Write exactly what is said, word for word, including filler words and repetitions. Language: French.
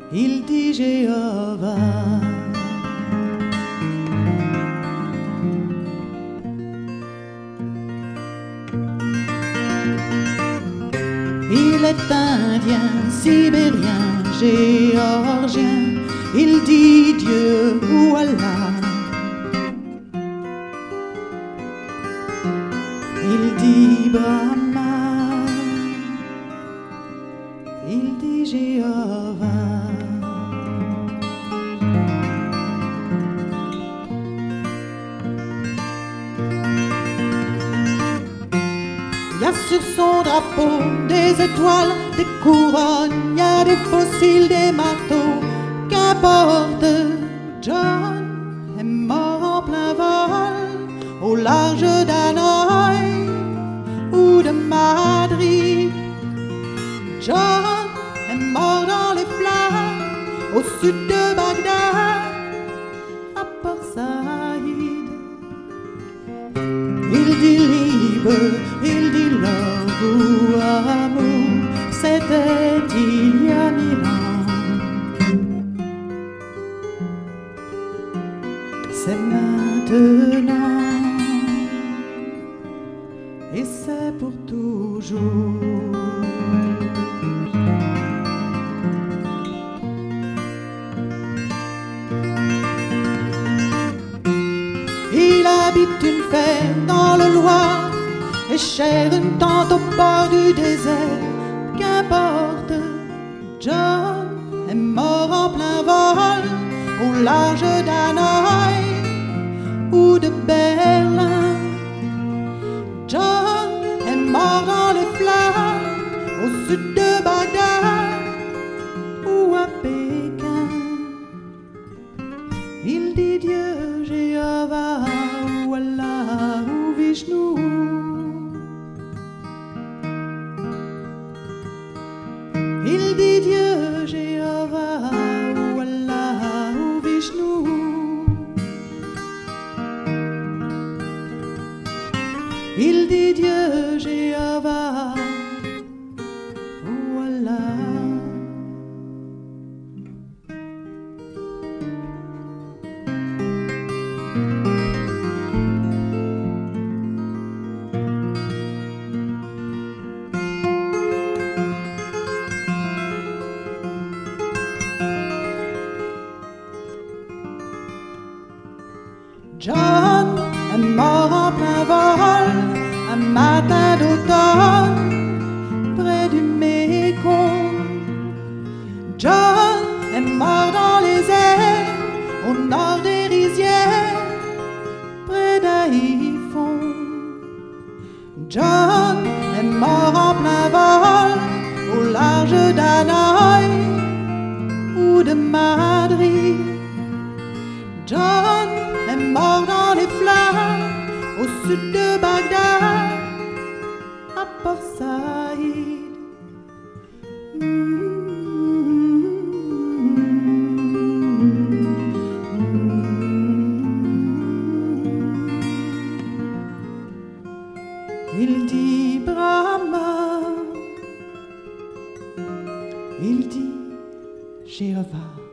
il dit Jéhovah. Il est indien, sibérien, géorgien, il dit Dieu ou Allah. Il dit Brahma, il dit Jéhovah. Il y a sur son drapeau des étoiles, des couronnes, il y a des fossiles, des marteaux. Qu'importe, John est mort en plein vol, au large d'Hanoï ou de Madrid. John est mort dans les flammes, au sud de Bagdad, à Port Saïd. Il dit libre, il dit love ou amour, c'était il y a mille ans. C'est maintenant et c'est pour toujours. Il habite une ferme dans le Loir et chère une tente au bord du désert. Qu'importe, John est mort en plein vol, au large d'Hanoï ou de Berlin. John est mort dans les flammes, au sud de Bagdad ou à Pékin. Il dit Dieu, Jéhovah ou Allah ou Vishnu. Il dit Dieu, Jéhovah ou Allah ou Vishnu. Il dit Dieu, Jéhovah ou Allah. John est mort en plein vol, un matin d'automne, près du Mékong. John est mort dans les airs, au nord des rizières, près d'Haïphong. John est mort en plein vol, au large d'Hanoï ou de Madrid. John est mort dans les flammes, au sud de Bagdad, à Port Saïd. Il dit Brahma, il dit Jéhovah.